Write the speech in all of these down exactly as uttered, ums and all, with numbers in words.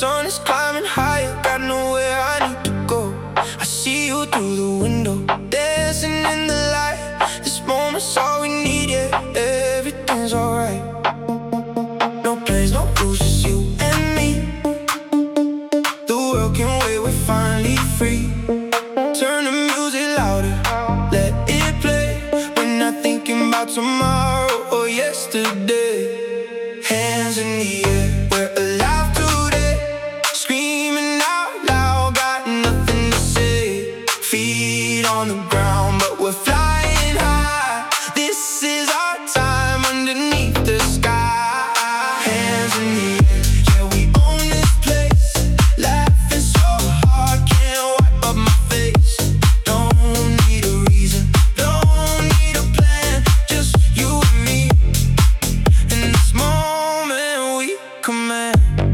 sun is climbing higher, got nowhere I need to go. I see you through the window, dancing in the light. This moment's all we need, yeah, everything's alright. No plans, no rules, just you and me. The world can wait, we're finally free. Turn the music louder, let it play. We're not thinking about tomorrow or yesterday. Hands in the air, we're alive today. Screaming out loud, got nothing to say. Feet on the ground, but we're flying high. This is our time underneath the sky. Hands in the air, yeah, we own this place. Laughing so hard, can't wipe up my face. Don't need a reason, don't need a plan, just you and me. In this moment we command.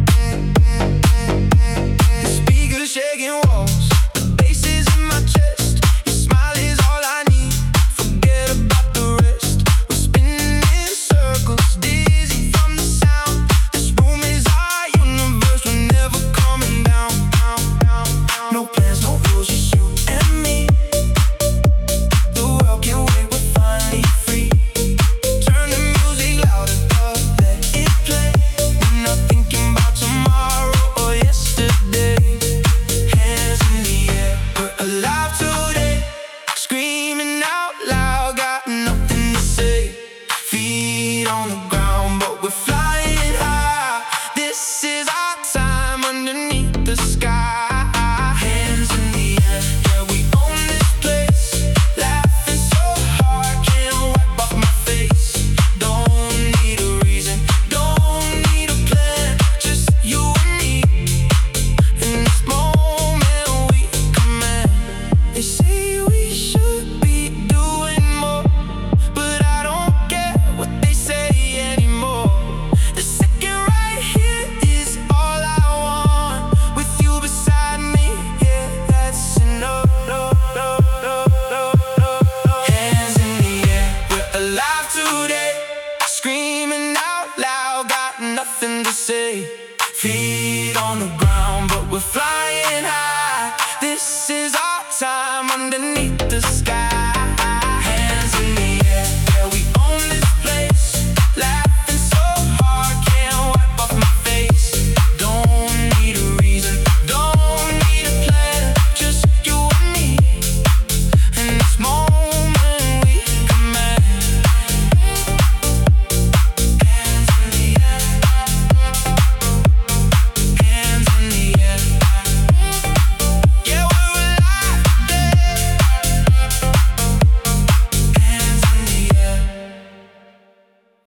The speakers shaking walls, the bass is in my chest. Your smile is all I need, forget about the rest. We're spinning in circles, dizzy from the sound. This room is our universe, we're never coming down. No plans, no rules, just you and me. The world can wait, we're finally free. Turn the music louder, let it play. We're not thinking about tomorrow or yesterday. Hands in the air, we're alive today. Screaming out loud, got nothing to say. Feet on the ground, but we're flying high. This is our time underneath the sky. Hands in the air, yeah, we own this place. Laughing so hard, can't wipe off my face. Don't need a reason, don't need a plan, just you and me. In this moment we command. They say we should be doing more, but I don't care what they say anymore. The second right here is all I want. With you beside me, yeah, that's enough. Hands in the air, we're alive today. Screaming out loud, got nothing to say. Feet on the ground, but we're flying high. This is our time underneath the sky.